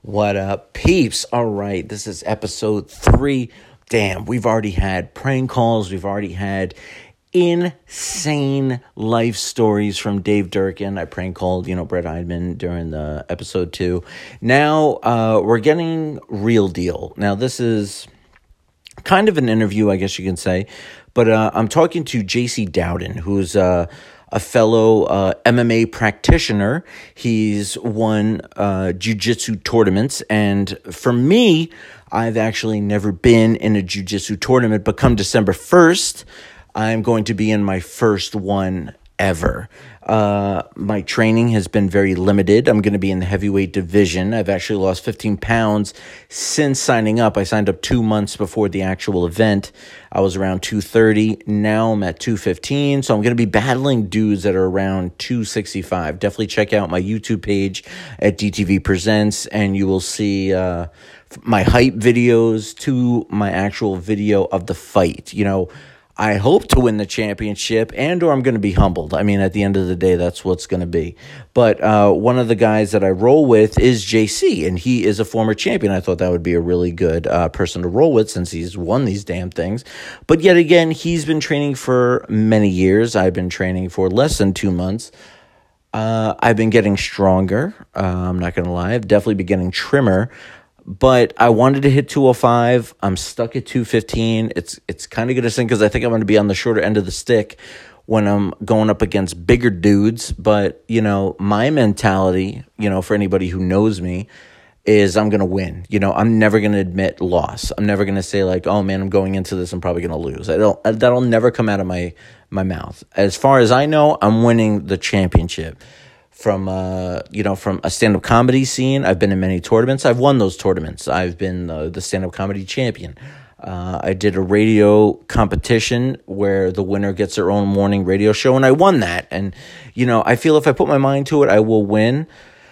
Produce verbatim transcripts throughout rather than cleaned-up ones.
What up, peeps? All right, this is episode three. Damn, we've already had prank calls. We've already had insane life stories from Dave Durkin. I prank called, you know, Brett Eidman during the episode two. Now, uh, we're getting real deal. Now, this is kind of an interview, I guess you can say. But uh, I'm talking to J C Dowden, who's uh, a fellow uh, M M A practitioner. He's won uh, jiu-jitsu tournaments. And for me, I've actually never been in a jiu-jitsu tournament. But come December first, I'm going to be in my first one ever. Uh, my training has been very limited. I'm going to be in the heavyweight division. I've actually lost fifteen pounds since signing up. I signed up two months before the actual event. I was around two thirty. Now I'm at two fifteen. So I'm going to be battling dudes that are around two sixty-five. Definitely check out my YouTube page at D T V Presents, and you will see uh, my hype videos to my actual video of the fight. You know, I hope to win the championship, and or I'm going to be humbled. I mean, at the end of the day, that's what's going to be. But uh, one of the guys that I roll with is J C, and he is a former champion. I thought that would be a really good uh, person to roll with since he's won these damn things. But yet again, he's been training for many years. I've been training for less than two months. Uh, I've been getting stronger. Uh, I'm not going to lie. I've definitely been getting trimmer. But I wanted to hit two oh five. I'm stuck at two fifteen. It's it's kind of going to sink because I think I'm going to be on the shorter end of the stick when I'm going up against bigger dudes. But, you know, my mentality, you know, for anybody who knows me, is I'm going to win. You know, I'm never going to admit loss. I'm never going to say like, oh, man, I'm going into this. I'm probably going to lose. I don't. That'll never come out of my, my mouth. As far as I know, I'm winning the championship. From, uh, you know, from a stand-up comedy scene, I've been in many tournaments. I've won those tournaments. I've been uh, the stand-up comedy champion. Uh, I did a radio competition where the winner gets their own morning radio show, and I won that. And, you know, I feel if I put my mind to it, I will win.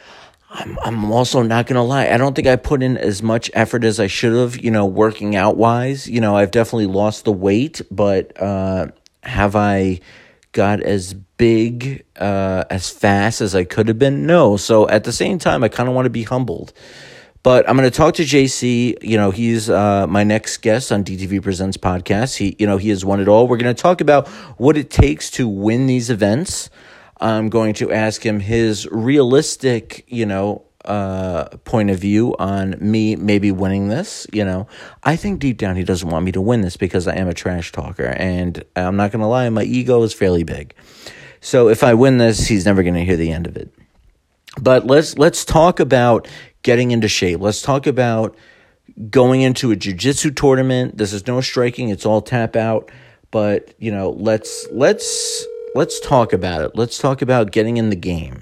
I'm, I'm also not going to lie. I don't think I put in as much effort as I should have, you know, working out-wise. You know, I've definitely lost the weight, but uh, have I got as big, uh, as fast as I could have been? No. So at the same time, I kind of want to be humbled. But I'm going to talk to J C. You know, he's uh, my next guest on D T V Presents podcast. He, you know, he has won it all. We're going to talk about what it takes to win these events. I'm going to ask him his realistic, you know, uh, point of view on me maybe winning this. You know, I think deep down he doesn't want me to win this because I am a trash talker. And I'm not going to lie, my ego is fairly big. So if I win this, he's never going to hear the end of it. But let's let's talk about getting into shape. Let's talk about going into a jiu-jitsu tournament. This is no striking, it's all tap out. But, you know, let's let's let's talk about it. Let's talk about getting in the game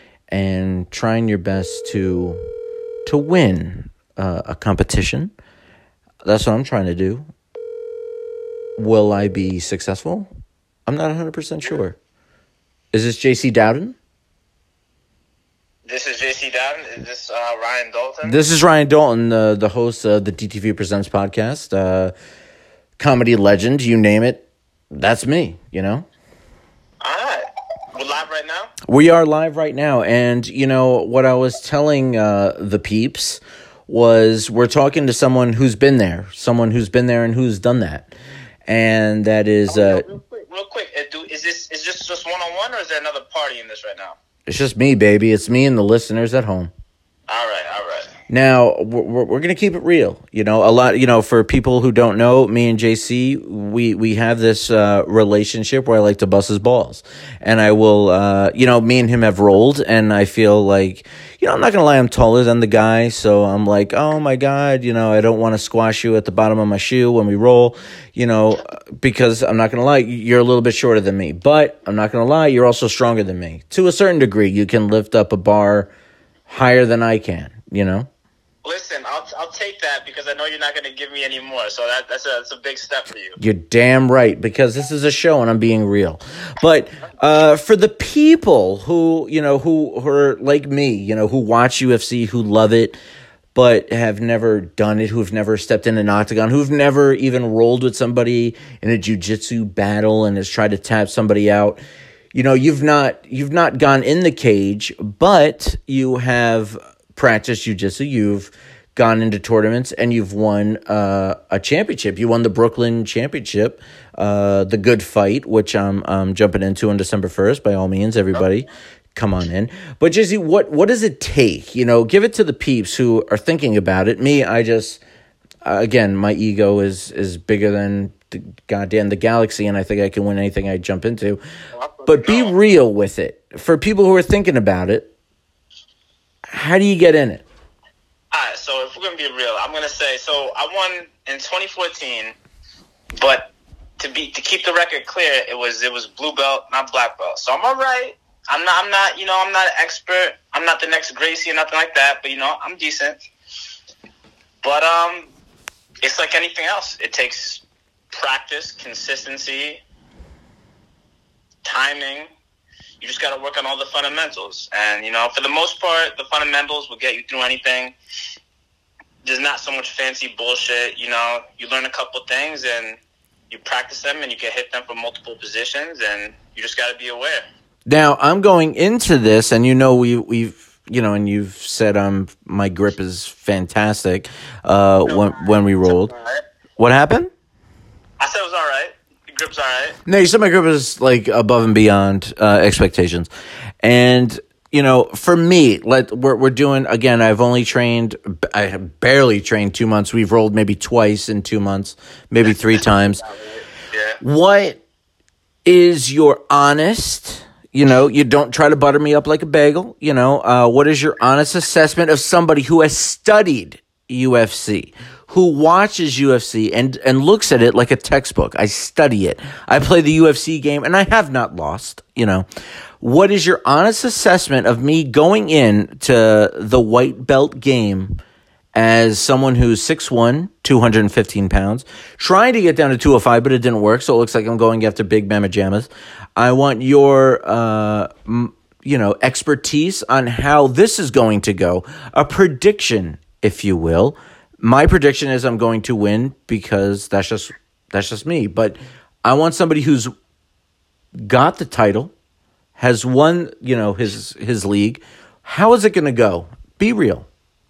and trying your best to to win uh, a competition. That's what I'm trying to do. Will I be successful? I'm not one hundred percent sure. Is this J C Dowden? This is J C Dowden. Is this uh, Ryan Dalton? This is Ryan Dalton, uh, the host of the D T V Presents podcast. Uh, comedy legend, you name it. That's me, you know? All right. We're live right now? We are live right now. And, you know, what I was telling uh, the peeps was we're talking to someone who's been there, someone who's been there and who's done that. And that is... Oh, Uh, real quick, real quick. Uh, do, is this is this just one-on-one, or is there another party in this right now? It's just me, baby. It's me and the listeners at home. All right, all right. Now, we're, we're going to keep it real. You know, a lot, you know, for people who don't know, me and J C, we, we have this uh, relationship where I like to bust his balls. And I will, uh, you know, me and him have rolled, and I feel like, you know, I'm not going to lie, I'm taller than the guy. So I'm like, oh my God, you know, I don't want to squash you at the bottom of my shoe when we roll, you know, because I'm not going to lie, you're a little bit shorter than me. But I'm not going to lie, you're also stronger than me. To a certain degree, you can lift up a bar higher than I can, you know? Listen, I'll I'll take that because I know you're not going to give me any more. So that that's a that's a big step for you. You're damn right, because this is a show and I'm being real. But uh, for the people who, you know, who, who are like me, you know, who watch U F C, who love it, but have never done it, who've never stepped in an octagon, who've never even rolled with somebody in a jiu-jitsu battle and has tried to tap somebody out, you know, you've not you've not gone in the cage, but you have practiced jiu-jitsu, you've gone into tournaments, and you've won uh, a championship. You won the Brooklyn Championship, uh, the Good Fight, which I'm um, jumping into on December first. By all means, everybody, come on in. But Jizzy, what what does it take? You know, give it to the peeps who are thinking about it. Me, I just, uh, again, my ego is is bigger than the goddamn the galaxy, and I think I can win anything I jump into. But be real with it. For people who are thinking about it, how do you get in it? All right, so if we're going to be real, I'm going to say, so I won in twenty fourteen, but to be to keep the record clear, it was it was blue belt, not black belt. So I'm all right. I'm not, I'm not, you know, I'm not an expert. I'm not the next Gracie or nothing like that, but, you know, I'm decent. But um, it's like anything else. It takes practice, consistency, timing. You just got to work on all the fundamentals. And, you know, for the most part, the fundamentals will get you through anything. There's not so much fancy bullshit. You know, you learn a couple things and you practice them and you can hit them from multiple positions, and you just got to be aware. Now, I'm going into this, and you know, we, we've, you know, and you've said um, my grip is fantastic uh, no, when, when we rolled. Right. What happened? I said it was all right. Your grip's all right. No, you said my grip is like above and beyond uh, expectations. And, you know, for me, let we're, we're doing, again, I've only trained, I have barely trained two months. We've rolled maybe twice in two months, maybe three times. Yeah. What is your honest... You know, you don't try to butter me up like a bagel. You know, uh, what is your honest assessment of somebody who has studied U F C, who watches U F C and, and looks at it like a textbook? I study it. I play the U F C game, and I have not lost, you know. What is your honest assessment of me going in to the white belt game as someone who's six one, two hundred fifteen pounds, trying to get down to two oh five, but it didn't work, so it looks like I'm going after big mama jammas. I want your, uh, m- you know, expertise on how this is going to go. A prediction, if you will. My prediction is I'm going to win because that's just that's just me. But I want somebody who's got the title, has won, you know, his his league. How is it going to go? Be real.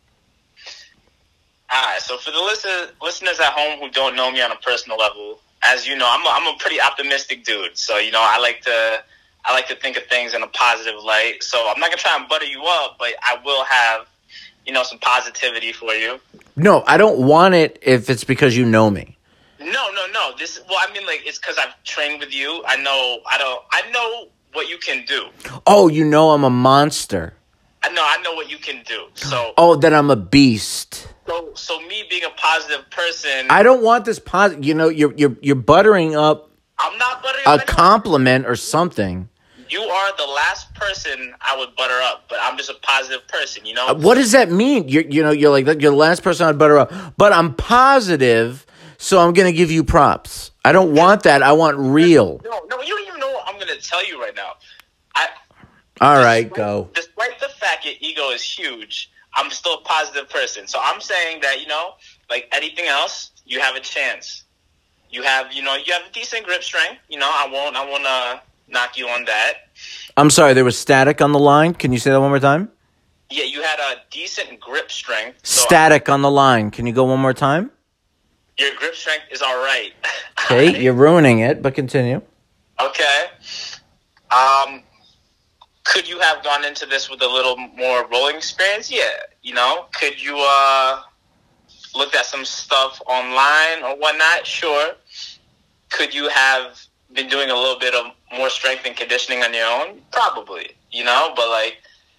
All right, so for the listen, listeners at home who don't know me on a personal level, as you know, I'm a, I'm a pretty optimistic dude. So, you know, I like to I like to think of things in a positive light. So I'm not going to try and butter you up, but I will have, you know, some positivity for you. No, I don't want it if it's because you know me. No, no, no. This, well, I mean, like, it's because I've trained with you. I know, I don't, I know what you can do. Oh, you know I'm a monster. I know, I know what you can do. So, oh, then I'm a beast. So, so me being a positive person, I don't want this positive. You know, you're you're you're buttering up. I'm not buttering a up compliment or something. You are the last person I would butter up, but I'm just a positive person. You know, uh, what does that mean? You you know, you're like you're the last person I'd butter up, but I'm positive, so I'm gonna give you props. I don't want that. I want real. No, no, you don't even know what I'm gonna tell you right now. I. All right, despite, go. Despite the fact your ego is huge, I'm still a positive person. So I'm saying that, you know, like anything else, you have a chance. You have, you know, you have a decent grip strength. You know, I won't, I won't uh, knock you on that. I'm sorry, there was static on the line. Can you say that one more time? Yeah, you had a decent grip strength. So static on the line. Can you go one more time? Your grip strength is all right. Okay, right? You're ruining it, but continue. Okay. Um... Could you have gone into this with a little more rolling experience? Yeah. You know, could you uh, looked at some stuff online or whatnot? Sure. Could you have been doing a little bit of more strength and conditioning on your own? Probably. You know, but like,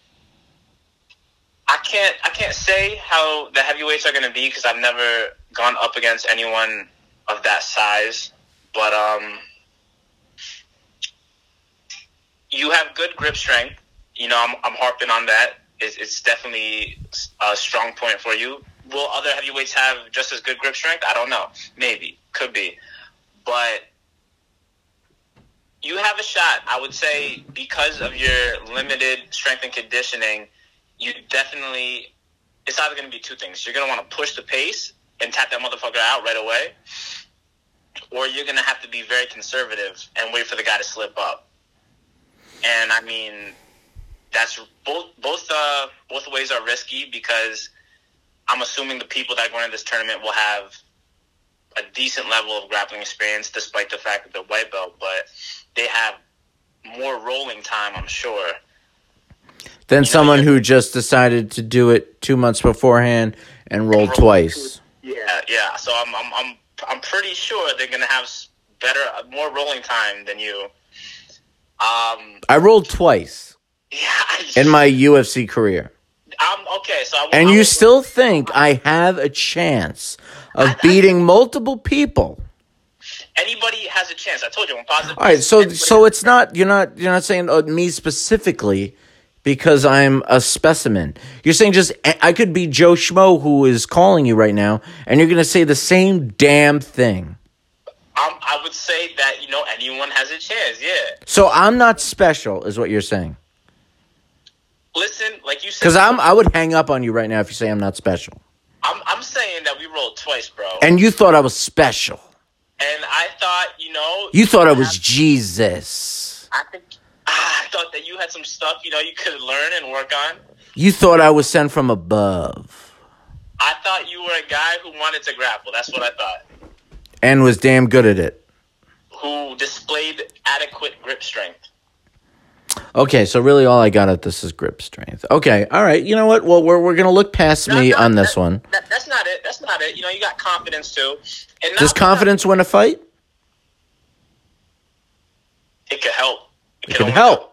I can't, I can't say how the heavyweights are going to be because I've never gone up against anyone of that size. But um. You have good grip strength. You know, I'm, I'm harping on that. It's, it's definitely a strong point for you. Will other heavyweights have just as good grip strength? I don't know. Maybe. Could be. But you have a shot. I would say because of your limited strength and conditioning, you definitely, it's either going to be two things. You're going to want to push the pace and tap that motherfucker out right away, or you're going to have to be very conservative and wait for the guy to slip up. And, I mean, that's both both uh both ways are risky because I'm assuming the people that are going to this tournament will have a decent level of grappling experience, despite the fact that they're white belt, but they have more rolling time, I'm sure. Than you someone know, who just decided to do it two months beforehand and rolled roll twice. Yeah, yeah. So I'm, I'm, I'm, I'm pretty sure they're gonna have better, more rolling time than you. Um, I rolled twice. Yeah. In my U F C career. I'm okay. So I, and I you was, still think I have a chance of I, beating I, multiple people? Anybody has a chance. I told you I'm positive. All right, so so it's not you're not you're not saying oh, me specifically because I'm a specimen. You're saying just I could be Joe Schmo who is calling you right now, and you're going to say the same damn thing. Um, I would say that you know anyone has a chance. Yeah. So I'm not special, is what you're saying. Listen, like you said, because I'm I would hang up on you right now if you say I'm not special. I'm I'm saying that we rolled twice, bro. And you thought I was special. And I thought, you know... You thought I was Jesus. I think... I thought that you had some stuff, you know, you could learn and work on. You thought I was sent from above. I thought you were a guy who wanted to grapple. That's what I thought. And was damn good at it. Who displayed adequate grip strength. Okay, so really all I got at this is grip strength. Okay, all right. You know what? Well, we're we're gonna look past no, me no, on this that, one. That, that's not it. That's not it. You know, you got confidence too. And Does confidence win a fight? It could help. It, it could help. help.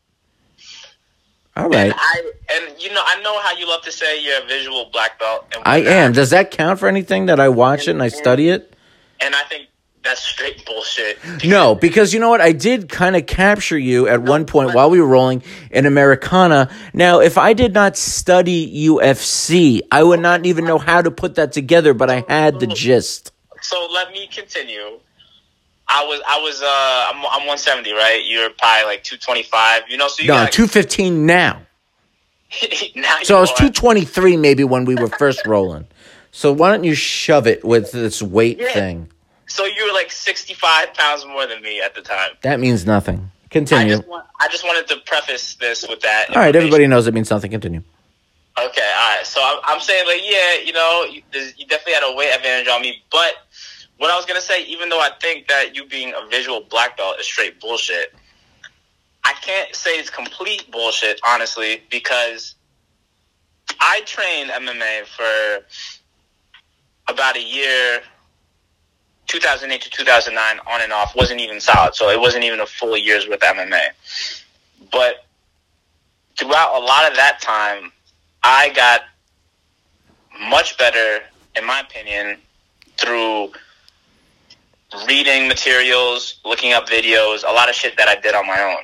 All right. And, I, and you know, I know how you love to say you're a visual black belt. And I am. Does that count for anything that I watch and, it and I and, study it? And I think that's straight bullshit. No, because you know what? I did kind of capture you at no, one point while we were rolling in Americana. Now, if I did not study U F C, I would not even know how to put that together, but I had the gist. So let me continue. I was, I was, uh, I'm, I'm one seventy, right? You're probably like two twenty-five, you know? So you no, got two fifteen now. now so I was two twenty-three maybe when we were first rolling. So why don't you shove it with this weight yeah. thing? So you were like sixty-five pounds more than me at the time. That means nothing. Continue. I just, want, I just wanted to preface this with that. All right, everybody knows it means nothing. Continue. Okay, all right. So I'm, I'm saying, like, yeah, you know, you, you definitely had a weight advantage on me. But what I was going to say, even though I think that you being a visual black belt is straight bullshit, I can't say it's complete bullshit, honestly, because I trained M M A for about a year, two thousand eight to two thousand nine, on and off, wasn't even solid. So it wasn't even a full year's worth of M M A. But throughout a lot of that time, I got much better, in my opinion, through reading materials, looking up videos, a lot of shit that I did on my own.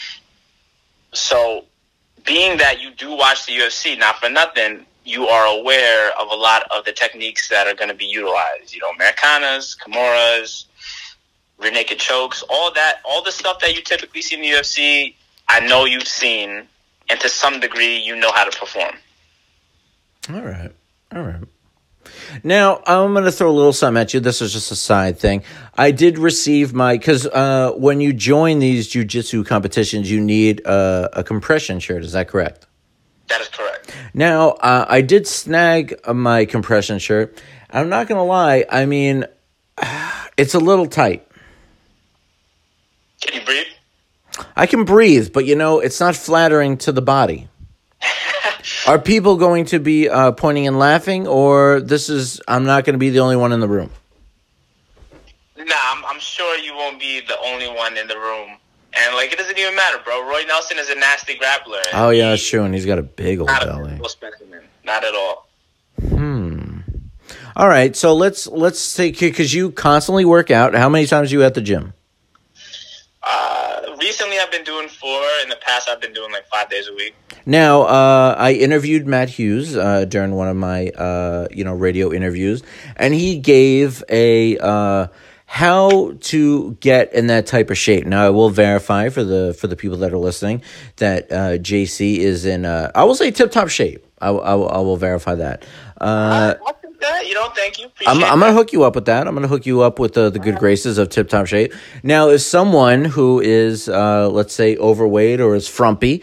So being that you do watch the U F C, not for nothing, you are aware of a lot of the techniques that are going to be utilized. You know, Americanas, Kimuras, rear naked chokes, all that, all the stuff that you typically see in the U F C, I know you've seen, and to some degree, you know how to perform. All right. All right. Now, I'm going to throw a little something at you. This is just a side thing. I did receive my, because uh, when you join these jiu-jitsu competitions, you need uh, a compression shirt. Is that correct? That is correct. Now, uh, I did snag my compression shirt. I'm not going to lie. I mean, it's a little tight. Can you breathe? I can breathe, but, you know, it's not flattering to the body. Are people going to be uh, pointing and laughing, or this is, I'm not going to be the only one in the room? Nah, I'm, I'm sure you won't be the only one in the room. And, like, it doesn't even matter, bro. Roy Nelson is a nasty grappler. Oh, yeah, that's true, and he's got a big old not belly. Not a specimen. Not at all. Hmm. All right, so let's let's take, because you constantly work out. How many times are you at the gym? Uh, recently, I've been doing four. In the past, I've been doing, like, five days a week. Now, uh, I interviewed Matt Hughes uh, during one of my, uh, you know, radio interviews, and he gave a uh, how to get in that type of shape. Now, I will verify for the for the people that are listening that uh, J C is in, uh, I will say, tip-top shape. I, I, I will verify that. Uh, I'll take that. You know, thank you. Appreciate I'm, I'm going to hook you up with that. I'm going to hook you up with the, the good graces of tip-top shape. Now, if someone who is, uh, let's say, overweight or is frumpy,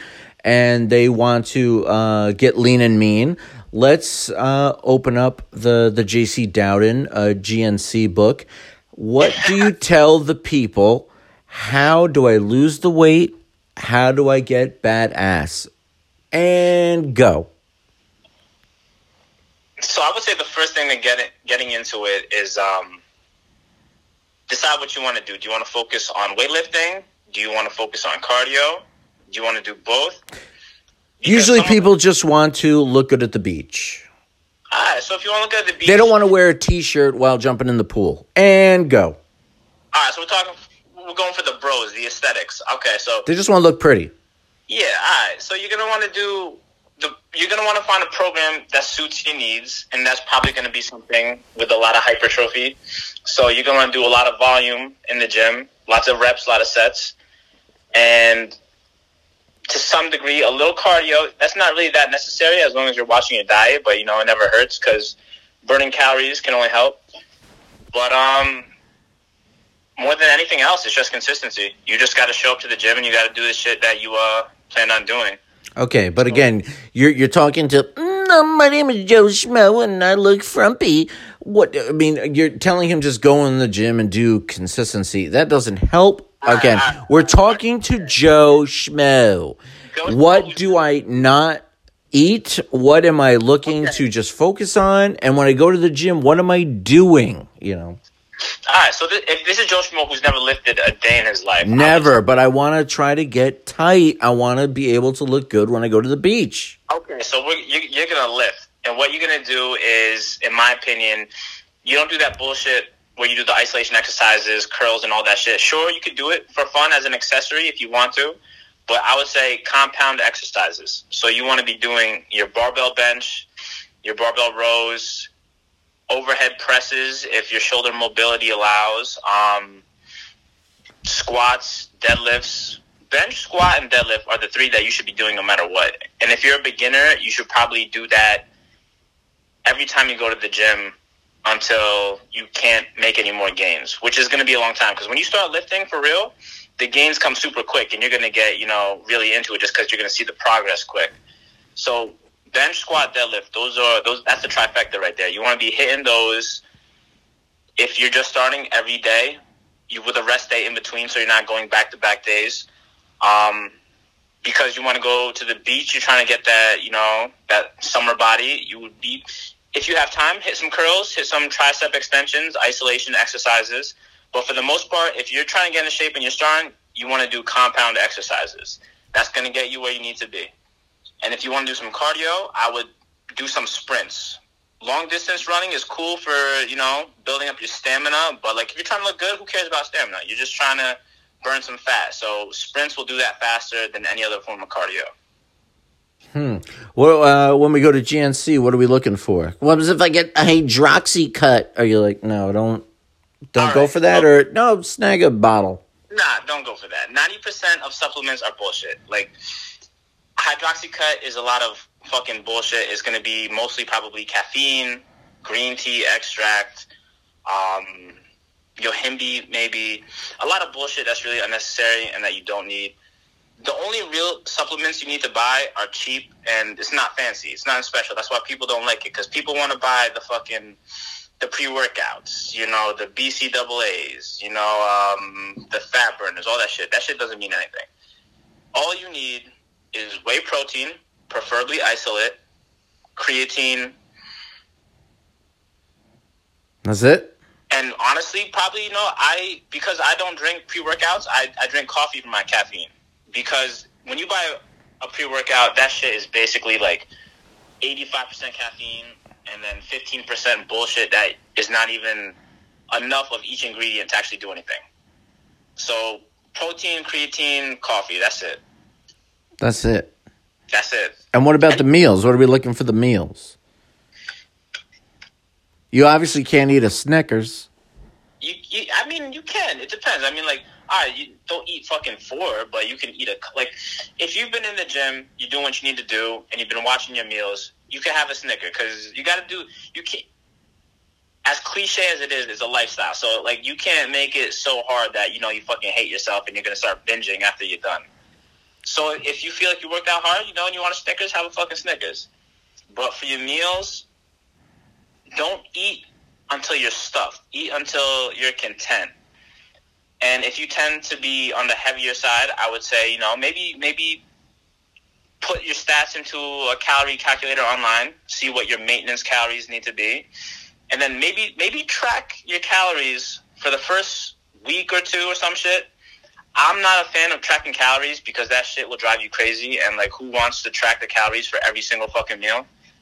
and they want to uh, get lean and mean, let's uh, open up the, the J C Dowden uh, G N C book. What do you tell the people? How do I lose the weight? How do I get badass? And go. So I would say the first thing to get it, getting into it is um, decide what you want to do. Do you want to focus on weightlifting? Do you want to focus on cardio? Do you want to do both? Because Usually some people just want to look good at the beach. All right, so if you want to look at the beach... They don't want to wear a T-shirt while jumping in the pool. And go. All right, so we're talking... We're going for the bros, the aesthetics. Okay, so... They just want to look pretty. Yeah, all right. So you're going to want to do... the. You're going to want to find a program that suits your needs, and that's probably going to be something with a lot of hypertrophy. So you're going to do a lot of volume in the gym, lots of reps, a lot of sets, and to some degree, a little cardio. That's not really that necessary as long as you're watching your diet, but, you know, it never hurts because burning calories can only help. But um, more than anything else, it's just consistency. You just got to show up to the gym, and you got to do the shit that you uh, plan on doing. Okay, but again, you're you're talking to, mm, my name is Joe Schmo, and I look frumpy. What, I mean, you're telling him just go in the gym and do consistency. That doesn't help. Again, we're talking to Joe Schmo. What do I not eat? What am I looking Okay. to just focus on? And when I go to the gym, what am I doing? You know, All right, so th- if this is Joe Schmo who's never lifted a day in his life. never. But I want to try to get tight. I want to be able to look good when I go to the beach. Okay, so we're, you, you're going to lift. And what you're going to do is, in my opinion, you don't do that bullshit where you do the isolation exercises, curls, and all that shit. Sure, you could do it for fun as an accessory if you want to, but I would say compound exercises. So you want to be doing your barbell bench, your barbell rows, overhead presses if your shoulder mobility allows, um, squats, deadlifts. Bench, squat, and deadlift are the three that you should be doing no matter what. And if you're a beginner, you should probably do that every time you go to the gym until you can't make any more gains, which is going to be a long time. Because when you start lifting for real, the gains come super quick, and you're going to get, you know, really into it just because you're going to see the progress quick. So bench, squat, deadlift, those are those. That's the trifecta right there. You want to be hitting those. If you're just starting every day, you with a rest day in between, so you're not going back to back days. Um, because you want to go to the beach, you're trying to get that, you know, that summer body. You would be, if you have time, hit some curls, hit some tricep extensions, isolation exercises. But for the most part, if you're trying to get into shape and you're starting, you want to do compound exercises. That's going to get you where you need to be. And if you want to do some cardio, I would do some sprints. Long distance running is cool for, you know, building up your stamina. But, like, if you're trying to look good, who cares about stamina? You're just trying to burn some fat. So sprints will do that faster than any other form of cardio. Hmm. Well, uh, when we go to G N C, what are we looking for? What if I get a hydroxy cut? Are you like, no, don't, don't All go right, for that, well- or no, snag a bottle? Nah, don't go for that. ninety percent of supplements are bullshit. Like, Hydroxycut is a lot of fucking bullshit. It's going to be mostly probably caffeine, green tea extract, um, Yohimbe maybe. A lot of bullshit that's really unnecessary and that you don't need. The only real supplements you need to buy are cheap, and it's not fancy. It's not special. That's why people don't like it, because people want to buy the fucking, the pre-workouts, you know, the B C A As, you know, um, the fat burners, all that shit. That shit doesn't mean anything. All you need is whey protein, preferably isolate, creatine. That's it? And honestly, probably, you know, I, because I don't drink pre-workouts, I, I drink coffee for my caffeine. Because when you buy a pre-workout, that shit is basically like eighty-five percent caffeine and then fifteen percent bullshit that is not even enough of each ingredient to actually do anything. So protein, creatine, coffee, that's it. That's it. That's it. And what about the meals? What are we looking for the meals? You obviously can't eat a Snickers. You, you, I mean, you can. It depends. I mean, like, all right, you don't eat fucking four, but you can eat a, like, if you've been in the gym, you're doing what you need to do, and you've been watching your meals, you can have a Snicker, because you got to do, you can't, as cliche as it is, it's a lifestyle. So, like, you can't make it so hard that, you know, you fucking hate yourself and you're going to start binging after you're done. So if you feel like you worked out hard, you know, and you want a Snickers, have a fucking Snickers. But for your meals, don't eat until you're stuffed. Eat until you're content. And if you tend to be on the heavier side, I would say, you know, maybe maybe put your stats into a calorie calculator online, see what your maintenance calories need to be, and then maybe maybe track your calories for the first week or two or some shit. I'm not a fan of tracking calories because that shit will drive you crazy, and like, who wants to track the calories for every single fucking meal?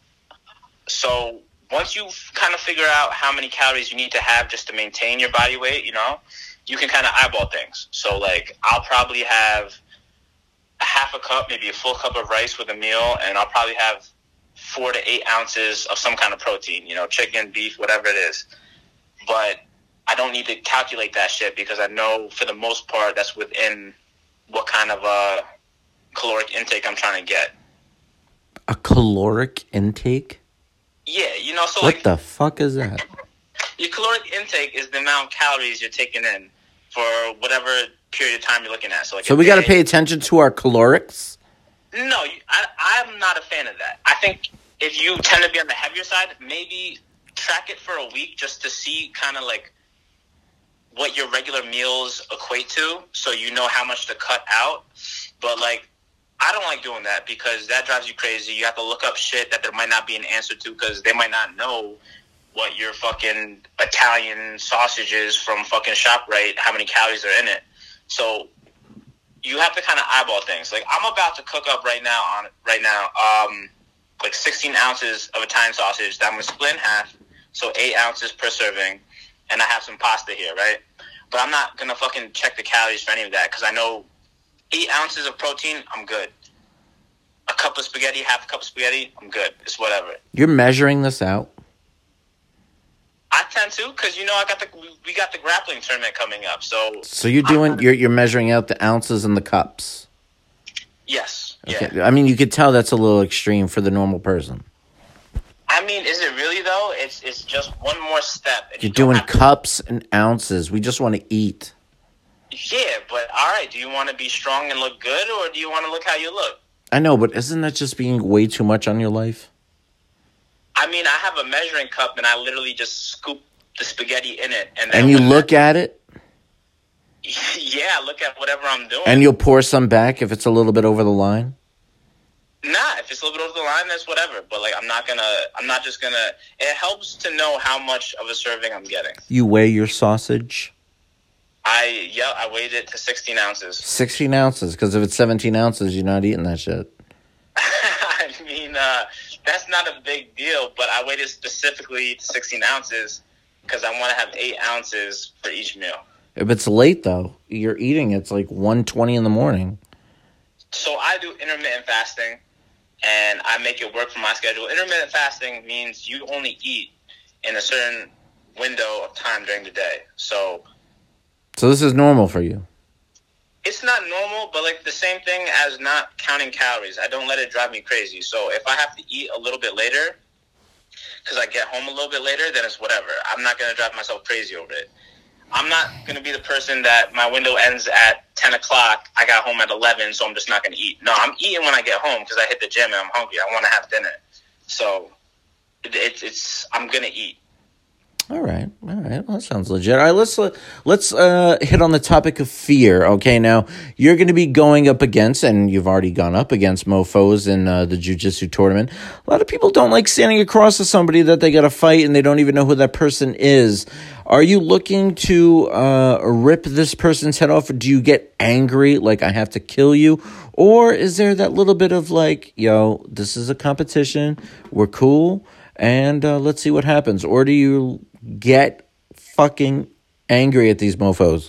So once you kind of figure out how many calories you need to have just to maintain your body weight, you know, you can kind of eyeball things. So like, I'll probably have a half a cup, maybe a full cup of rice with a meal, and I'll probably have four to eight ounces of some kind of protein, you know, chicken, beef, whatever it is. But I don't need to calculate that shit because I know for the most part that's within what kind of uh, caloric intake I'm trying to get. A caloric intake? Yeah, you know, so what like... the fuck is that? Your caloric intake is the amount of calories you're taking in for whatever period of time you're looking at. So, like so we got to pay attention to our calorics? No, I, I'm not a fan of that. I think if you tend to be on the heavier side, maybe track it for a week just to see kind of like what your regular meals equate to, so you know how much to cut out. But like, I don't like doing that because that drives you crazy. You have to look up shit that there might not be an answer to because they might not know what your fucking Italian sausage is from fucking ShopRite, how many calories are in it. So you have to kind of eyeball things. Like, I'm about to cook up right now on right now, um, like sixteen ounces of Italian sausage that I'm gonna split in half, so eight ounces per serving, and I have some pasta here, right? But I'm not gonna fucking check the calories for any of that because I know eight ounces of protein, I'm good. A cup of spaghetti, half a cup of spaghetti, I'm good. It's whatever. You're measuring this out? I tend to, because you know I got the we got the grappling tournament coming up, so. So you're doing you're you're measuring out the ounces and the cups. Yes. Okay. Yeah. I mean, you could tell that's a little extreme for the normal person. I mean, is it really though? It's it's just one more step. You're you doing cups to... and ounces. We just want to eat. Yeah, but all right. Do you want to be strong and look good, or do you want to look how you look? I know, but isn't that just being way too much on your life? I mean, I have a measuring cup, and I literally just scoop the spaghetti in it. And then and you look at it? Yeah, look at whatever I'm doing. And you'll pour some back if it's a little bit over the line? Nah, if it's a little bit over the line, that's whatever. But, like, I'm not gonna, I'm not just gonna, it helps to know how much of a serving I'm getting. You weigh your sausage? I, yeah, I weighed it to sixteen ounces. sixteen ounces, because if it's seventeen ounces, you're not eating that shit. I mean, uh... that's not a big deal, but I waited specifically to sixteen ounces because I want to have eight ounces for each meal. If it's late, though, you're eating, it's like one twenty in the morning. So I do intermittent fasting, and I make it work for my schedule. Intermittent fasting means you only eat in a certain window of time during the day. So, so this is normal for you? It's not normal, but like the same thing as not counting calories. I don't let it drive me crazy. So if I have to eat a little bit later, because I get home a little bit later, then it's whatever. I'm not going to drive myself crazy over it. I'm not going to be the person that my window ends at ten o'clock. I got home at eleven, so I'm just not going to eat. No, I'm eating when I get home because I hit the gym and I'm hungry. I want to have dinner. So it, it, it's I'm going to eat. All right, all right. Well, that sounds legit. All right, let's uh, let's uh, hit on the topic of fear. Okay, now you're going to be going up against, and you've already gone up against mofos in uh, the jiu-jitsu tournament. A lot of people don't like standing across to somebody that they got to fight, and they don't even know who that person is. Are you looking to uh, rip this person's head off, or do you get angry, like I have to kill you? Or is there that little bit of like, yo, this is a competition, we're cool, and uh, let's see what happens? Or do you get fucking angry at these mofos?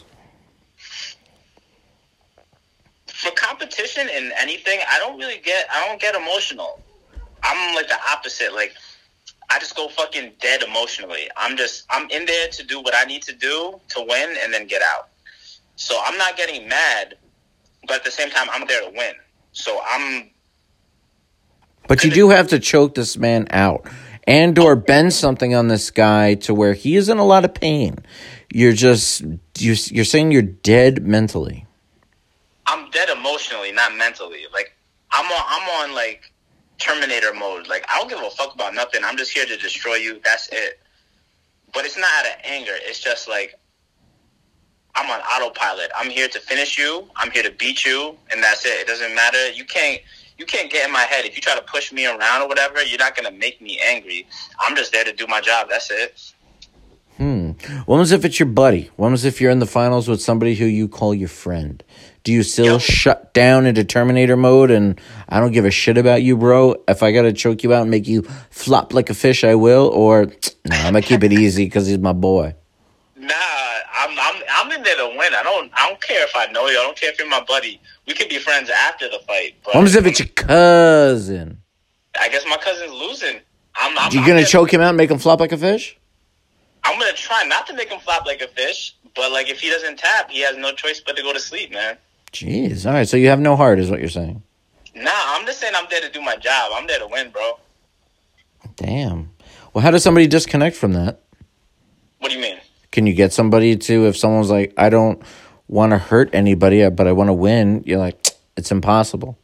For competition in anything, I don't really get, I don't get emotional. I'm like the opposite. Like, I just go fucking dead emotionally. I'm just, I'm in there to do what I need to do to win and then get out. So I'm not getting mad, but at the same time, I'm there to win. So I'm... But you do have to choke this man out. And or bend something on this guy to where he is in a lot of pain. You're just, you're, you're saying you're dead mentally. I'm I'm dead emotionally, not mentally. Like I'm on, I'm on like Terminator mode. Like I don't give a fuck about nothing. I'm just here to destroy you. That's it. But it's not out of anger. It's just like I'm on autopilot. I'm here to finish you. I'm here to beat you, and that's it. It doesn't matter. You can't. You can't get in my head. If you try to push me around or whatever, you're not gonna make me angry. I'm just there to do my job. That's it. Hmm. What was if it's your buddy? What was if you're in the finals with somebody who you call your friend? Do you still Yep. shut down into Terminator mode and I don't give a shit about you, bro? If I gotta choke you out and make you flop like a fish, I will. Or no, I'm gonna keep it easy because he's my boy. Nah, I'm I'm I'm in there to win. I don't I don't care if I know you. I don't care if you're my buddy. We could be friends after the fight. But What was if it's your cousin? I guess my cousin's losing. I'm. I'm You I'm gonna just- choke him out and make him flop like a fish? I'm gonna try not to make him flop like a fish, but like if he doesn't tap, he has no choice but to go to sleep, man. Jeez. All right. So you have no heart, is what you're saying? Nah, I'm just saying I'm there to do my job. I'm there to win, bro. Damn. Well, how does somebody disconnect from that? What do you mean? Can you get somebody to, if someone's like, I don't want to hurt anybody, but I want to win, you're like, it's impossible.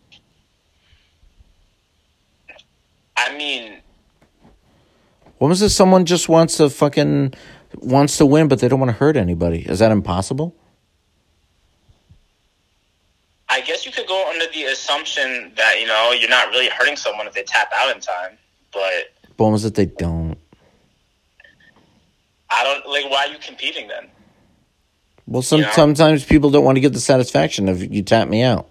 I mean, What was if someone just wants to fucking, wants to win, but they don't want to hurt anybody? Is that impossible? I guess you could go under the assumption that, you know, you're not really hurting someone if they tap out in time, but But what was if they don't? I don't, like, why are you competing then? Well, some, You know? sometimes people don't want to get the satisfaction of you tap me out.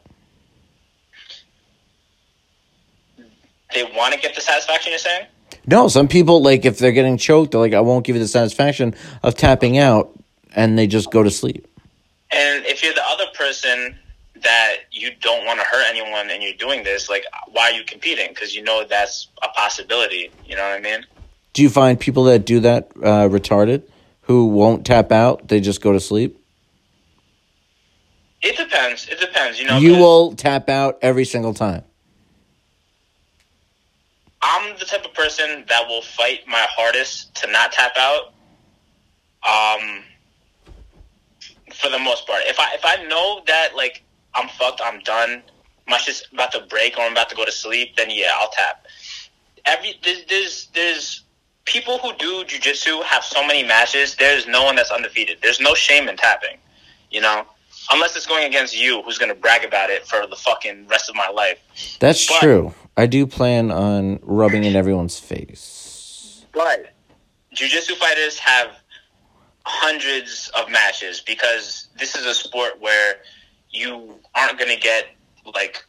They want to get the satisfaction, you're saying? No, some people, like, if they're getting choked, they're like, I won't give you the satisfaction of tapping out, and they just go to sleep. And if you're the other person that you don't want to hurt anyone and you're doing this, like, why are you competing? Because you know that's a possibility. You know what I mean? Do you find people that do that uh, retarded, who won't tap out, they just go to sleep? It depends. It depends. You know, You 'cause will tap out every single time. I'm the type of person that will fight my hardest to not tap out. Um, for the most part, if I if I know that like I'm fucked, I'm done, my shit's about to break or I'm about to go to sleep, then yeah, I'll tap. Every there's there's, there's people who do jiu-jitsu have so many matches. There's no one that's undefeated. There's no shame in tapping, you know, unless it's going against you, who's gonna brag about it for the fucking rest of my life. That's But- true. I do plan on rubbing in everyone's face. But jiu-jitsu fighters have hundreds of matches because this is a sport where you aren't going to get, like,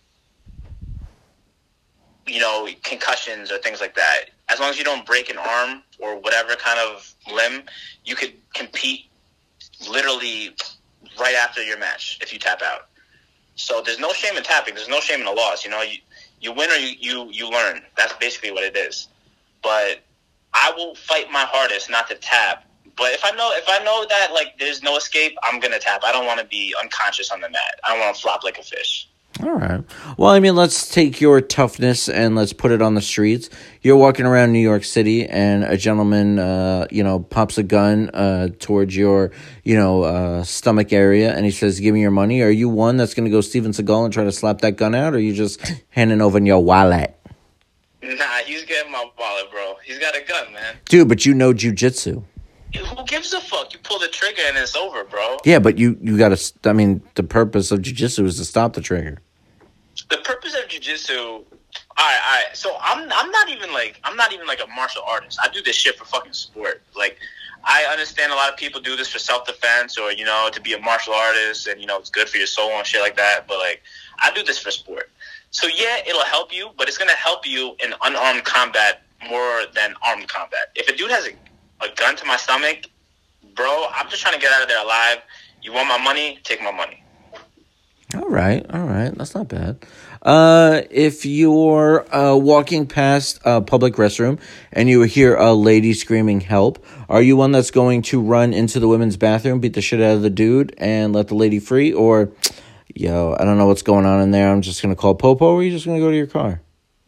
you know, concussions or things like that. As long as you don't break an arm or whatever kind of limb, you could compete literally right after your match if you tap out. So there's no shame in tapping. There's no shame in a loss. You know, you, you win or you, you, you learn. That's basically what it is. But I will fight my hardest not to tap. But if I know if I know that like there's no escape, I'm gonna tap. I don't want to be unconscious on the mat. I don't want to flop like a fish. All right. Well, I mean, let's take your toughness and let's put it on the streets. You're walking around New York City and a gentleman, uh, you know, pops a gun uh, towards your, you know, uh, stomach area and he says, give me your money. Are you one that's going to go Steven Seagal and try to slap that gun out, or are you just handing over your wallet? Nah, he's getting my wallet, bro. He's got a gun, man. Dude, but you know jujitsu. Who gives a fuck? You pull the trigger and it's over, bro. Yeah, but you, you got to, I mean, the purpose of jujitsu is to stop the trigger. The purpose of jiu-jitsu, all right, all right. So I'm I'm not even like I'm not even like a martial artist. I do this shit for fucking sport. Like, I understand a lot of people do this for self-defense or, you know, to be a martial artist and, you know, it's good for your soul and shit like that. But, like, I do this for sport. So, yeah, it'll help you, but it's going to help you in unarmed combat more than armed combat. If a dude has a, a gun to my stomach, bro, I'm just trying to get out of there alive. You want my money? Take my money. All right, all right. That's not bad. Uh, if you're uh, walking past a public restroom and you hear a lady screaming help, are you one that's going to run into the women's bathroom, beat the shit out of the dude, and let the lady free? Or, yo, I don't know what's going on in there, I'm just going to call Popo, or are you just going to go to your car?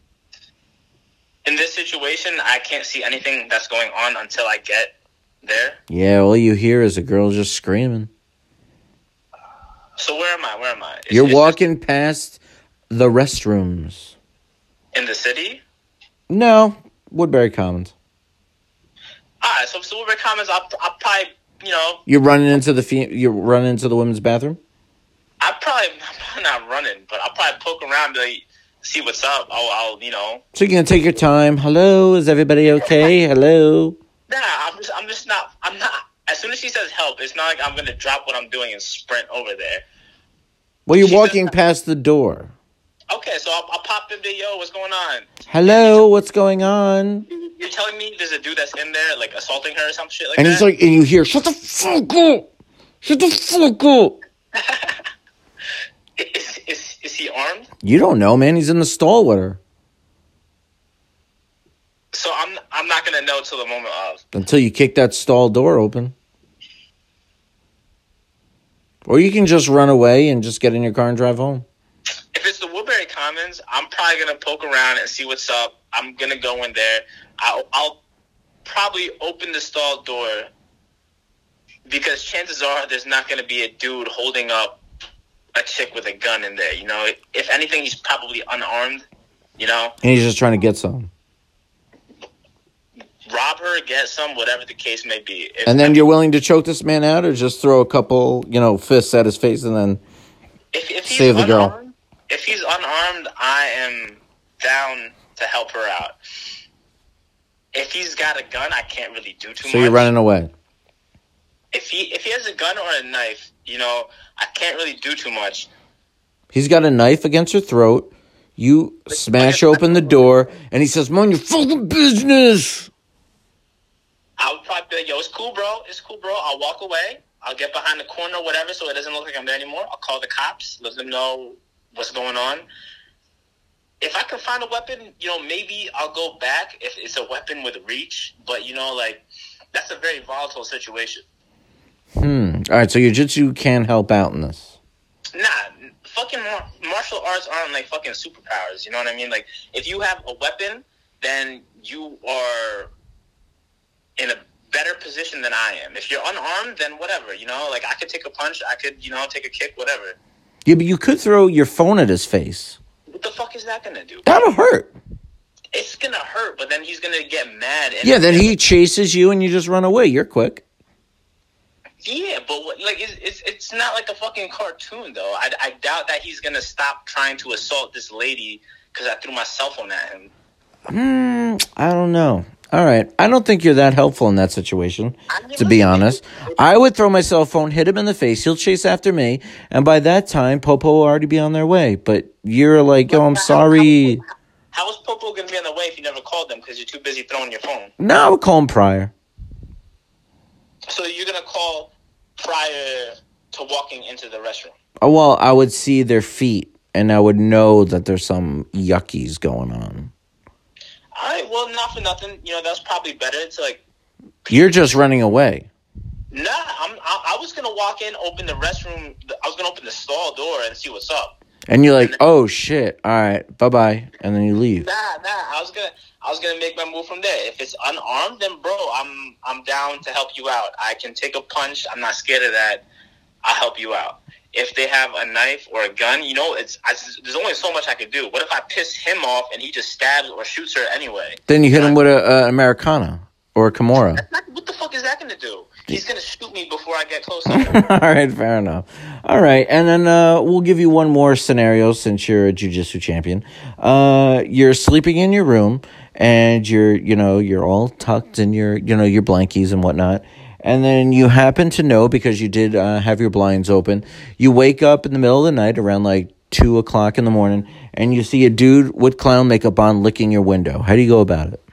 In this situation, I can't see anything that's going on until I get there. Yeah, all you hear is a girl just screaming. So where am I? Where am I? It's, You're it's walking past the restrooms. in the city? No, Woodbury Commons. Alright, so, so Woodbury Commons, I'll, I'll probably, you know... You're running into the fe- You're running into the women's bathroom? I probably, I'm probably not running, but I'll probably poke around to like, see what's up. I'll, I'll, you know... So you're going to take your time. Hello, is everybody okay? Hello? Nah, I'm just, I'm just not, I'm not... As soon as she says help, it's not like I'm going to drop what I'm doing and sprint over there. Well, you're She walking says, past the door. okay, so I'll, I'll pop in the, yo, what's going on? Hello, what's going on? You're telling me there's a dude that's in there, like, assaulting her or some shit like And that? he's like, and you hear, shut the fuck up! Shut the fuck up! is, is, is he armed? You don't know, man. He's in the stall with her. So I'm I'm not going to know till the moment of. Until you kick that stall door open. Or you can just run away and just get in your car and drive home. If it's the Woodbury Commons, I'm probably going to poke around and see what's up. I'm going to go in there. I'll, I'll probably open the stall door because chances are there's not going to be a dude holding up a chick with a gun in there. You know, if anything, he's probably unarmed, you know. And he's just trying to get some. Rob her, get some, whatever the case may be. If, And then you're willing to choke this man out or just throw a couple, you know, fists at his face and then if, if he's save the girl? unarmed, if he's unarmed, I am down to help her out. If he's got a gun, I can't really do too much. So you're running away. If he if he has a gun or a knife, you know, I can't really do too much. He's got a knife against her throat. You smash open the door and he says, "Mind your fucking business." I would probably be like, yo, it's cool, bro. It's cool, bro. I'll walk away. I'll get behind the corner or whatever so it doesn't look like I'm there anymore. I'll call the cops, let them know what's going on. If I can find a weapon, you know, maybe I'll go back if it's a weapon with reach. But, you know, like, that's a very volatile situation. Hmm. All right, so your jitsu can help out in this. Nah, fucking mar- martial arts aren't, like, fucking superpowers. You know what I mean? Like, if you have a weapon, then you are in a better position than I am. If you're unarmed, then whatever, you know? Like, I could take a punch, I could, you know, take a kick, whatever. Yeah, but you could throw your phone at his face. What the fuck is that gonna do? That'll hurt. It's gonna hurt, but then he's gonna get mad. And Yeah, then he chases you and you just run away. You're quick. Yeah, but what, like, it's, it's it's not like a fucking cartoon, though. I, I doubt that he's gonna stop trying to assault this lady because I threw my cell phone at him. Hmm, I don't know. All right. I don't think you're that helpful in that situation, I mean, to be listen, honest. I would throw my cell phone, hit him in the face, he'll chase after me, and by that time, Popo will already be on their way. But you're like, oh, I'm sorry. How was Popo going to be on the way if you never called them because you're too busy throwing your phone? No, I would call him prior. So you're going to call prior to walking into the restroom? Oh, well, I would see their feet, and I would know that there's some yuckies going on. All right, well, not for nothing. You know, that's probably better to, like... You're just running away. Nah, I'm, I, I was going to walk in, open the restroom. I was going to open the stall door and see what's up. And you're like, oh, shit. All right, bye-bye. And then you leave. Nah, nah. I was going to I was gonna make my move from there. If it's unarmed, then, bro, I'm I'm down to help you out. I can take a punch. I'm not scared of that. I'll help you out. If they have a knife or a gun, you know, it's I, there's only so much I could do. What if I piss him off and he just stabs or shoots her anyway? Then you hit him with a, a Americana or a Kimura. Not, what the fuck is that going to do? He's going to shoot me before I get close. All right, fair enough. All right, and then uh, we'll give you one more scenario since you're a jiu-jitsu champion. Uh, you're sleeping in your room, and you're, you know, you're all tucked in your, you know, your blankies and whatnot. And then you happen to know, because you did uh, have your blinds open, you wake up in the middle of the night around like two o'clock in the morning, and you see a dude with clown makeup on licking your window. How do you go about it?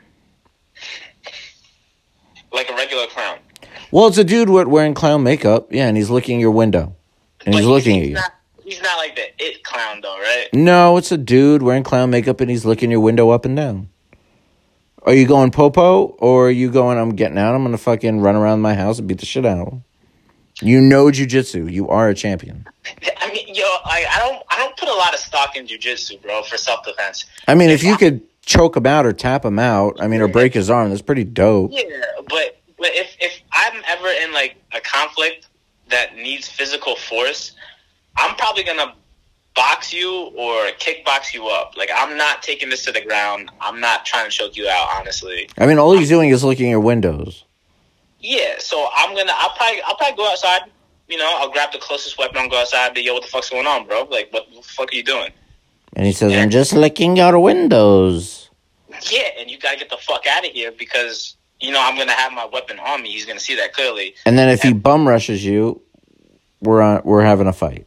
Like a regular clown. Well, it's a dude with wearing clown makeup, yeah, and he's licking your window. And But he's looking he's at you. Not, he's not like the it clown, though, right? No, it's a dude wearing clown makeup, and he's licking your window up and down. Are you going Popo, or are you going, I'm getting out, I'm going to fucking run around my house and beat the shit out of him? You know jiu-jitsu. You are a champion. I mean, yo, I, I don't I don't put a lot of stock in jiu-jitsu, bro, for self-defense. I mean, if, if you I, could choke him out or tap him out, I mean, or break his arm, that's pretty dope. Yeah, but, but if, if I'm ever in, like, a conflict that needs physical force, I'm probably gonna box you or kickbox you up. Like, I'm not taking this to the ground. I'm not trying to choke you out, honestly. I mean, all he's doing is looking at your windows. Yeah, so I'm gonna. I'll probably. I'll probably go outside. You know, I'll grab the closest weapon and go outside. Be, yo, what the fuck's going on, bro? Like, what the fuck are you doing? And he says, I'm just licking your windows. Yeah, and you gotta get the fuck out of here because, you know, I'm gonna have my weapon on me. He's gonna see that clearly. And then if and, he bum rushes you, we're on, we're having a fight.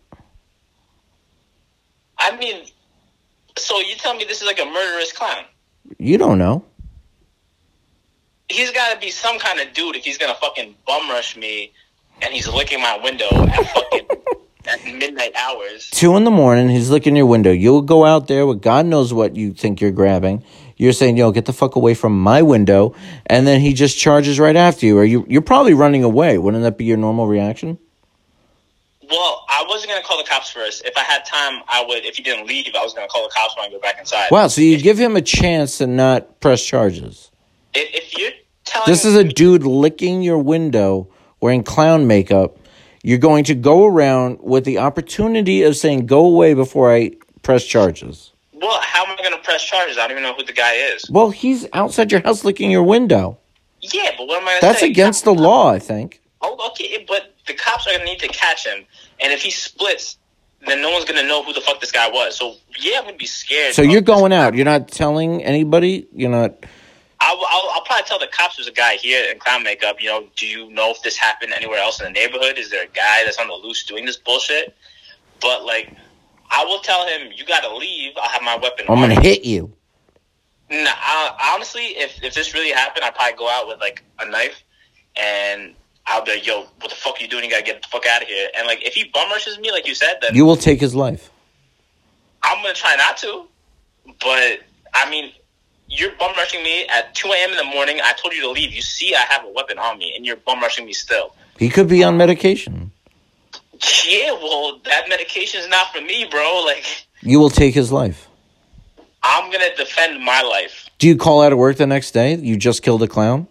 I mean, so you tell me this is like a murderous clown? You don't know. He's gotta be some kind of dude if he's gonna fucking bum rush me and he's licking my window at fucking at midnight hours. Two in the morning, he's licking your window. You'll go out there with God knows what you think you're grabbing. You're saying, yo, get the fuck away from my window. And then he just charges right after you. Or you, you're probably running away. Wouldn't that be your normal reaction? Well, I wasn't going to call the cops first. If I had time, I would. If he didn't leave, I was going to call the cops when I go back inside. Wow, so you give him a chance to not press charges. If, if you're telling This is a dude licking your window, wearing clown makeup. You're going to go around with the opportunity of saying, go away before I press charges. Well, how am I going to press charges? I don't even know who the guy is. Well, he's outside your house licking your window. Yeah, but what am I going to say? That's against the law, I think. Oh, okay, but the cops are going to need to catch him. And if he splits, then no one's going to know who the fuck this guy was. So, yeah, I'm going to be scared. So you're going out. You're not telling anybody? You're not... I'll, I'll, I'll probably tell the cops there's a guy here in clown makeup. You know, do you know if this happened anywhere else in the neighborhood? Is there a guy that's on the loose doing this bullshit? But, like, I will tell him, you got to leave. I'll have my weapon I'm on. going to hit you. Nah, I, honestly, if, if this really happened, I'd probably go out with, like, a knife. And I'll be like, yo, what the fuck are you doing? You got to get the fuck out of here. And, like, if he bum rushes me, like you said, then... You will take his life. I'm going to try not to. But, I mean... You're bum rushing me at two a.m. in the morning. I told you to leave. You see I have a weapon on me, and you're bum rushing me still. He could be on medication. Yeah, well, that medication's not for me, bro. Like, you will take his life. I'm going to defend my life. Do you call out of work the next day? You just killed a clown?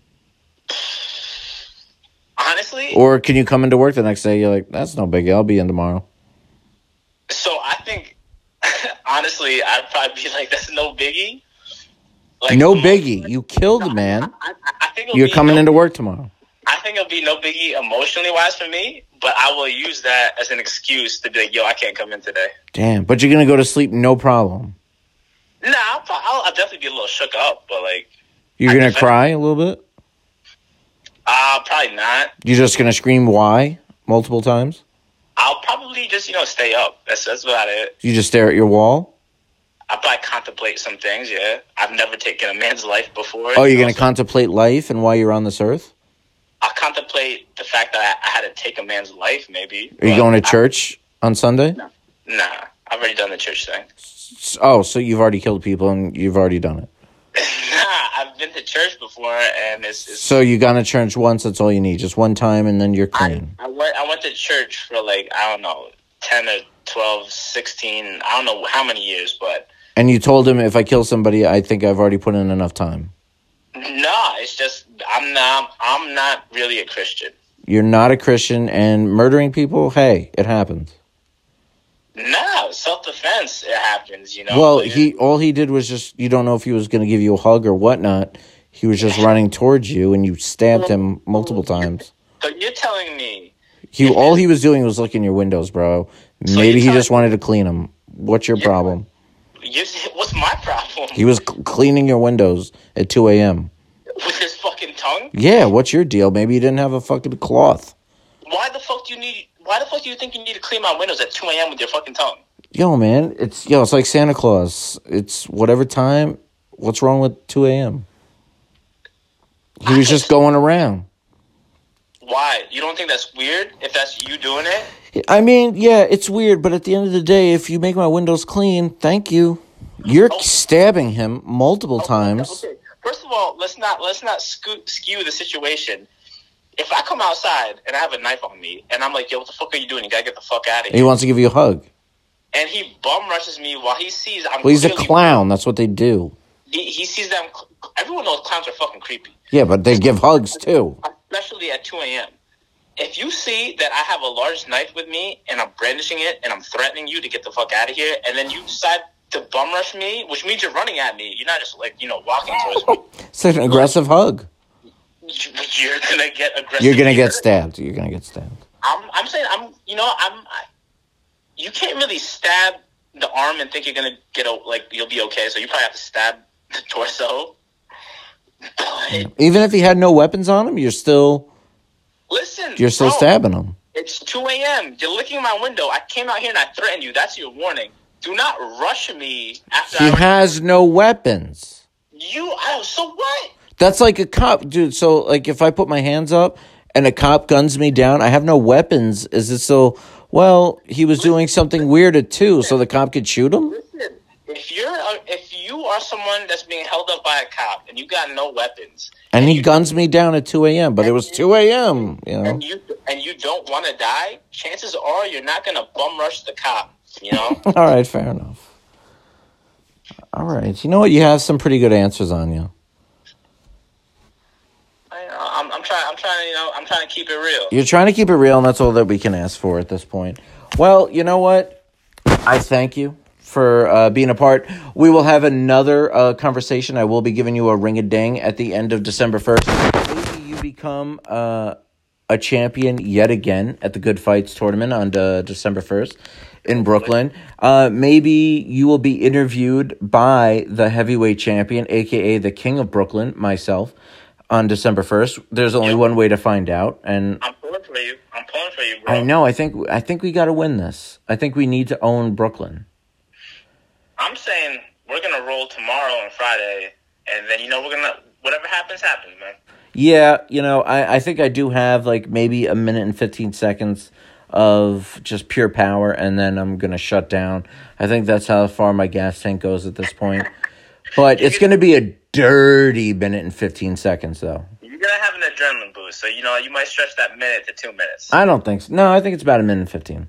Honestly? Or can you come into work the next day? You're like, that's no biggie. I'll be in tomorrow. So I think, honestly, I'd probably be like, that's no biggie. Like, no biggie. You killed a man. I, I, I think You're coming no, into work tomorrow. I think it'll be no biggie emotionally wise for me, but I will use that as an excuse to be like, yo, I can't come in today. Damn, but you're going to go to sleep no problem. Nah, I'll, I'll, I'll definitely be a little shook up, but like... You're going to cry a little bit? Uh, probably not. You're just going to scream why multiple times? I'll probably just, you know, stay up. That's, that's about it. You just stare at your wall? I'll probably contemplate some things, yeah. I've never taken a man's life before. Oh, you're going to so contemplate life and why you're on this earth? I'll contemplate the fact that I, I had to take a man's life, maybe. Are you going to church I, on Sunday? No. Nah, I've already done the church thing. Oh, so you've already killed people and you've already done it? Nah, I've been to church before and it's... it's so you gone to church once, that's all you need, just one time and then you're clean. I, I, went, I went to church for like, I don't know, ten or twelve, sixteen, I don't know how many years, but... And you told him, if I kill somebody, I think I've already put in enough time. No, it's just I'm not. I'm not really a Christian. You're not a Christian, and murdering people, hey, it happens. No, self-defense. It happens, you know. Well, like, he all he did was just. You don't know if he was going to give you a hug or whatnot. He was just running towards you, and you stabbed him multiple times. So you're telling me he all he was doing was looking your windows, bro. So Maybe he just wanted to clean them. What's your problem? You, what's my problem? He was c- cleaning your windows at two a.m. With his fucking tongue? Yeah, what's your deal? Maybe you didn't have a fucking cloth. Why the fuck do you need... Why the fuck do you think you need to clean my windows at two a.m. with your fucking tongue? Yo, man, it's yo, it's like Santa Claus. It's whatever time. What's wrong with two a.m.? He was just going around. Why? You don't think that's weird if that's you doing it? I mean, yeah, it's weird, but at the end of the day, if you make my windows clean, thank you. You're oh. stabbing him multiple okay, times. Okay. First of all, let's not let's not skew, skew the situation. If I come outside and I have a knife on me and I'm like, yo, what the fuck are you doing? You gotta get the fuck out of here. He wants to give you a hug. And he bum rushes me while he sees I'm Well, he's a clown. That's what they do. He, he sees them. Everyone knows clowns are fucking creepy. Yeah, but they give hugs too. Especially at two a.m. if you see that I have a large knife with me and I'm brandishing it and I'm threatening you to get the fuck out of here, and then you decide to bum rush me, which means you're running at me. You're not just like, you know, walking towards me. It's an aggressive hug. You're gonna get aggressive. You're gonna get stabbed. You're gonna get stabbed. I'm, I'm saying, I'm, you know, I'm. I, you can't really stab the arm and think you're gonna get a, like you'll be okay. So you probably have to stab the torso. But even if he had no weapons on him, you're still. Listen, you're still bro, stabbing him. It's two a.m. You're licking my window. I came out here and I threatened you. That's your warning. Do not rush me after. He I has no weapons. You, oh, so what? That's like a cop, dude. So, like, if I put my hands up and a cop guns me down, I have no weapons. Is it so? Well, he was doing something weird too, so the cop could shoot him. Listen, if you're a, if you are someone that's being held up by a cop and you got no weapons, and, and he you, guns me down at two a.m., but it was two a.m., you know. And you and you don't want to die, chances are you're not gonna bum rush the cop. You know. All right, fair enough. All right, you know what? You have some pretty good answers on you. I'm, I'm trying. I'm trying. You know, I'm trying to keep it real. You're trying to keep it real, and that's all that we can ask for at this point. Well, you know what? I thank you for uh, being a part. We will have another uh, conversation. I will be giving you a ring-a-ding at the end of December first. Maybe you become uh, a champion yet again at the Good Fights tournament on uh, December first in Brooklyn. Uh, maybe you will be interviewed by the heavyweight champion, a k a the King of Brooklyn, myself, on December first. There's only one way to find out, and I'm pulling for you. I'm pulling for you, bro. I know. I think I think we got to win this. I think we need to own Brooklyn. I'm saying we're gonna roll tomorrow and Friday, and then you know we're gonna whatever happens, happens, man. Yeah, you know, I, I think I do have like maybe a minute and fifteen seconds of just pure power, and then I'm gonna shut down. I think that's how far my gas tank goes at this point. But it's gonna be a dirty minute and fifteen seconds, though. You're gonna have an adrenaline boost, so you know you might stretch that minute to two minutes. I don't think so. No, I think it's about a minute and fifteen.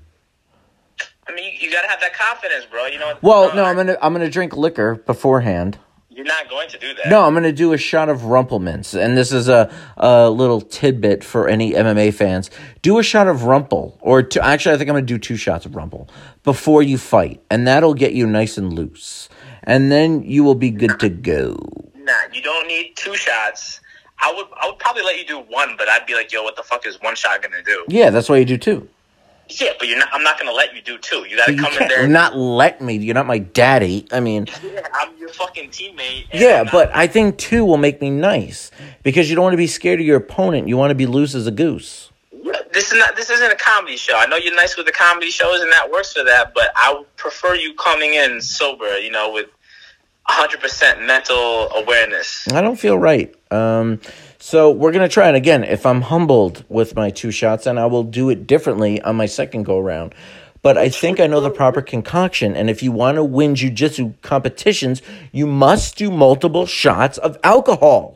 I mean, you, you gotta have that confidence, bro. You know. Well, no, no, I'm gonna I'm gonna drink liquor beforehand. You're not going to do that. No, I'm gonna do a shot of Rumplemintz, and this is a a little tidbit for any M M A fans. Do a shot of Rumple, or two, actually, I think I'm gonna do two shots of Rumple before you fight, and that'll get you nice and loose, and then you will be good to go. Nah, you don't need two shots. I would I would probably let you do one, but I'd be like, yo, what the fuck is one shot gonna do? Yeah, that's why you do two. Yeah, but you're not, I'm not gonna let you do two. You gotta You come in can't there. not let me. You're not my daddy. I mean, Yeah, I'm your fucking teammate. and yeah, I'm not- but I think two will make me nice because you don't want to be scared of your opponent. You want to be loose as a goose. This is not. This isn't a comedy show. I know you're nice with the comedy shows, and that works for that. But I would prefer you coming in sober. You know, with one hundred percent mental awareness. I don't feel right. Um, so we're going to try it again. If I'm humbled with my two shots, and I will do it differently on my second go around. But I think I know the proper concoction. And if you want to win jiu-jitsu competitions, you must do multiple shots of alcohol.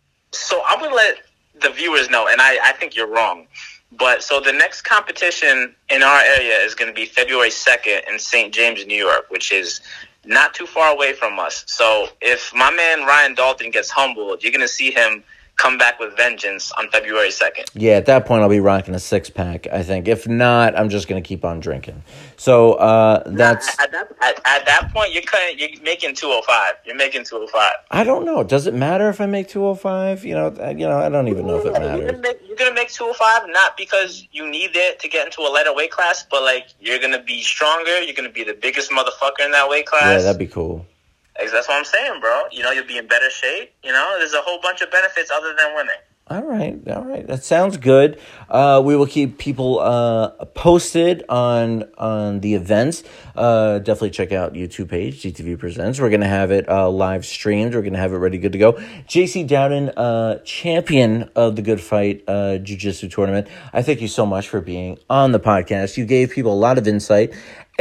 So I'm gonna let the viewers know, and I, I think you're wrong. But so the next competition in our area is going to be February second in Saint James, New York, which is not too far away from us. So if my man Ryan Dalton gets humbled, you're going to see him come back with vengeance on February second. Yeah, at that point, I'll be rocking a six-pack, I think. If not, I'm just going to keep on drinking. So uh, that's... At that, at, at that point, you're cutting, you're making two oh five. You're making two oh five. I don't know. Does it matter if I make two oh five? You know, I- you know, I don't even know if it You're matters. gonna, make, you're gonna make two oh five not because you need it to get into a lighter weight class, but like you're gonna be stronger. You're gonna be the biggest motherfucker in that weight class. Yeah, that'd be cool. That's what I'm saying, bro. You know, you'll be in better shape. You know, there's a whole bunch of benefits other than winning. All right, all right. That sounds good. Uh, we will keep people uh, posted on on the events. Uh, definitely check out YouTube page, G T V Presents. We're going to have it uh, live streamed. We're going to have it ready, good to go. J C Dowden, uh, champion of the Good Fight uh, Jiu-Jitsu tournament. I thank you so much for being on the podcast. You gave people a lot of insight.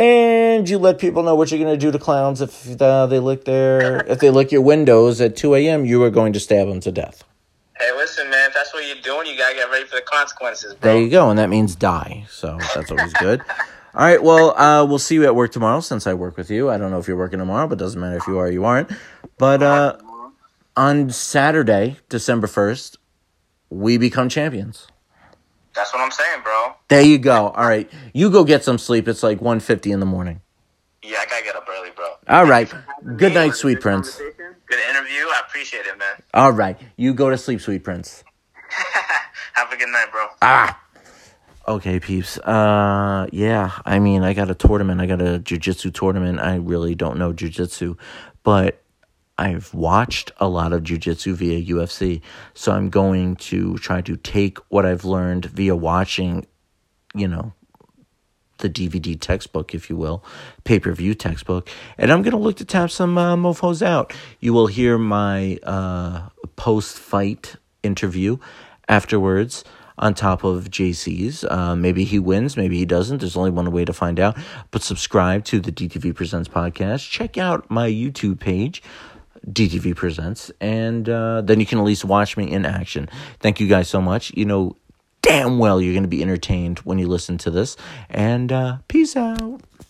And you let people know what you're going to do to clowns if uh, they lick their if they lick your windows at two a.m. You are going to stab them to death. Hey, listen, man. If that's what you're doing, you gotta get ready for the consequences, bro. There you go, and that means die. So that's always good. All right, well, uh, we'll see you at work tomorrow since I work with you. I don't know if you're working tomorrow, but it doesn't matter if you are or you aren't. But uh, on Saturday, December first, we become champions. That's what I'm saying, bro. There you go. All right. You go get some sleep. It's like one fifty in the morning. Yeah, I gotta get up early, bro. All right. Good night, sweet prince. Good interview. I appreciate it, man. All right. You go to sleep, sweet prince. Have a good night, bro. Ah. Okay, peeps. Uh, yeah. I mean, I got a tournament. I got a jiu-jitsu tournament. I really don't know jiu-jitsu, but I've watched a lot of jiu-jitsu via U F C, so I'm going to try to take what I've learned via watching, you know, the D V D textbook, if you will, pay-per-view textbook, and I'm going to look to tap some uh, mofos out. You will hear my uh, post-fight interview afterwards on top of J C's. Uh, maybe he wins, maybe he doesn't. There's only one way to find out. But subscribe to the D T V Presents podcast. Check out my YouTube page, D T V Presents, and uh, then you can at least watch me in action. Thank you guys so much. You know damn well you're going to be entertained when you listen to this, and uh, peace out.